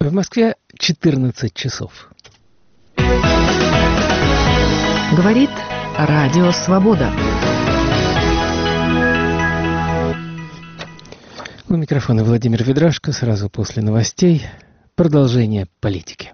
В Москве 14 часов. Говорит Радио Свобода. У микрофона Владимир Ведрашко. Сразу после новостей продолжение политики.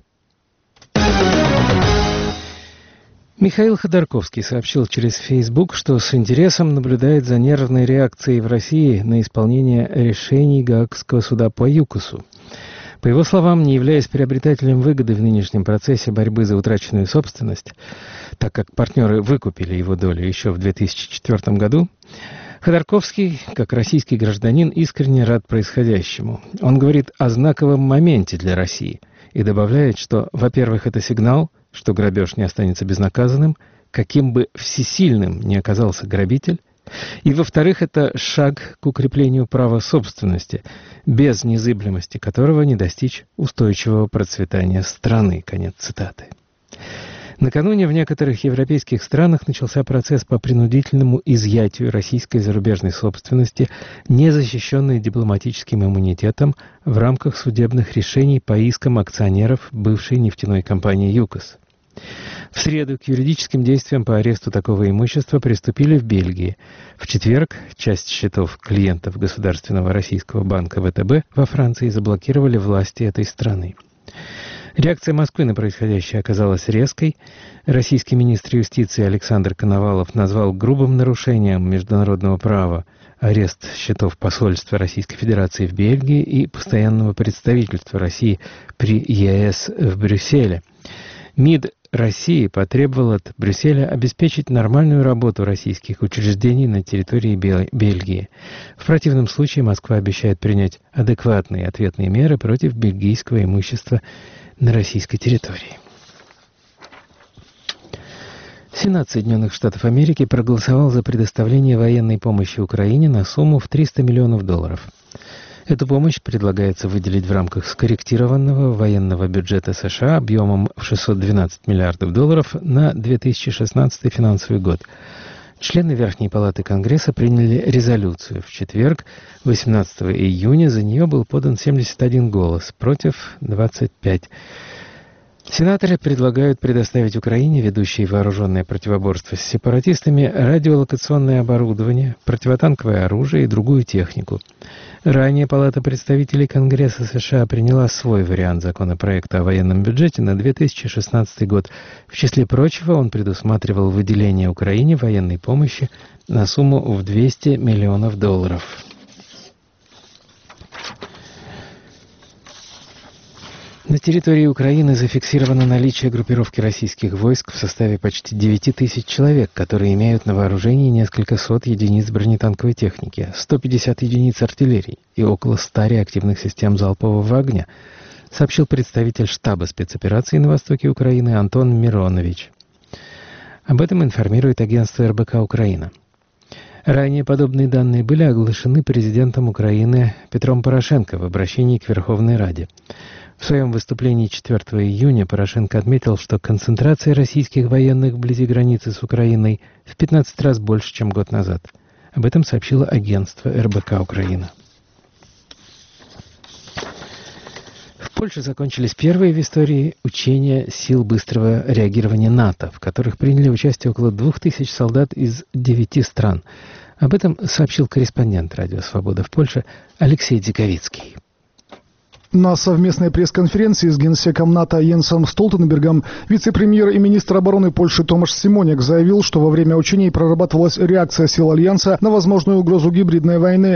Михаил Ходорковский сообщил через Facebook, что с интересом наблюдает за нервной реакцией в России на исполнение решений Гаагского суда по ЮКОСу. По его словам, не являясь приобретателем выгоды в нынешнем процессе борьбы за утраченную собственность, так как партнеры выкупили его долю еще в 2004 году, Ходорковский, как российский гражданин, искренне рад происходящему. Он говорит о знаковом моменте для России и добавляет, что, во-первых, это сигнал, что грабеж не останется безнаказанным, каким бы всесильным ни оказался грабитель, и, во-вторых, это шаг к укреплению права собственности, без незыблемости которого не достичь устойчивого процветания страны. Конец цитаты. Накануне в некоторых европейских странах начался процесс по принудительному изъятию российской зарубежной собственности, не защищенной дипломатическим иммунитетом, в рамках судебных решений по искам акционеров бывшей нефтяной компании ЮКОС. В среду к юридическим действиям по аресту такого имущества приступили в Бельгии. В четверг часть счетов клиентов Государственного российского банка ВТБ во Франции заблокировали власти этой страны. Реакция Москвы на происходящее оказалась резкой. Российский министр юстиции Александр Коновалов назвал грубым нарушением международного права арест счетов посольства Российской Федерации в Бельгии и постоянного представительства России при ЕС в Брюсселе. МИД России потребовал от Брюсселя обеспечить нормальную работу российских учреждений на территории Бельгии. В противном случае Москва обещает принять адекватные ответные меры против бельгийского имущества на российской территории. Сенат Соединенных Штатов Америки проголосовал за предоставление военной помощи Украине на сумму в $300 миллионов. Эту помощь предлагается выделить в рамках скорректированного военного бюджета США объемом в $612 миллиардов на 2016 финансовый год. Члены Верхней Палаты Конгресса приняли резолюцию в четверг, 18 июня. За нее был подан 71 голос, против 25. Сенаторы предлагают предоставить Украине, ведущей вооруженное противоборство с сепаратистами, радиолокационное оборудование, противотанковое оружие и другую технику. Ранее Палата представителей Конгресса США приняла свой вариант законопроекта о военном бюджете на 2016 год. В числе прочего, он предусматривал выделение Украине военной помощи на сумму в $200 миллионов. На территории Украины зафиксировано наличие группировки российских войск в составе почти 9 тысяч человек, которые имеют на вооружении несколько сот единиц бронетанковой техники, 150 единиц артиллерии и около 100 реактивных систем залпового огня, сообщил представитель штаба спецопераций на востоке Украины Антон Миронович. Об этом информирует агентство РБК Украина. Ранее подобные данные были оглашены президентом Украины Петром Порошенко в обращении к Верховной Раде. В своем выступлении 4 июня Порошенко отметил, что концентрация российских военных вблизи границы с Украиной в 15 раз больше, чем год назад. Об этом сообщило агентство РБК Украина. В Польше закончились первые в истории учения сил быстрого реагирования НАТО, в которых приняли участие около 2000 солдат из 9 стран. Об этом сообщил корреспондент Радио Свобода в Польше Алексей Дзиковицкий. На совместной пресс-конференции с генсеком НАТО Йенсом Столтенбергом вице-премьер и министр обороны Польши Томаш Симоняк заявил, что во время учений прорабатывалась реакция сил Альянса на возможную угрозу гибридной войны.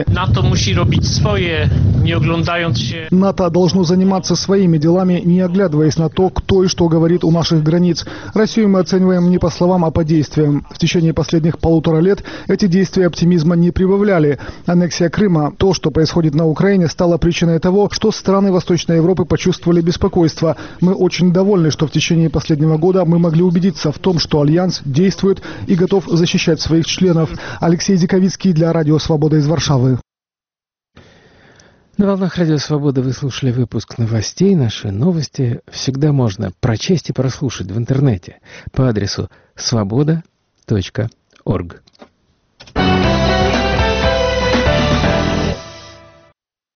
НАТО должно заниматься своими делами, не оглядываясь на то, кто и что говорит у наших границ. Россию мы оцениваем не по словам, а по действиям. В течение последних 1,5 лет эти действия оптимизма не прибавляли. Аннексия Крыма, то, что происходит на Украине, стало причиной того, что страны Восточной Европы почувствовали беспокойство. Мы очень довольны, что в течение последнего года мы могли убедиться в том, что Альянс действует и готов защищать своих членов. Алексей Дзиковицкий для Радио Свобода из Варшавы. На волнах Радио Свобода вы слушали выпуск новостей. Наши новости всегда можно прочесть и прослушать в интернете по адресу svoboda.org.